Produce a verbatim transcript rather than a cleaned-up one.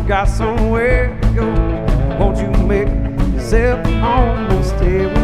got somewhere to go. Won't you make yourself home and stay with me?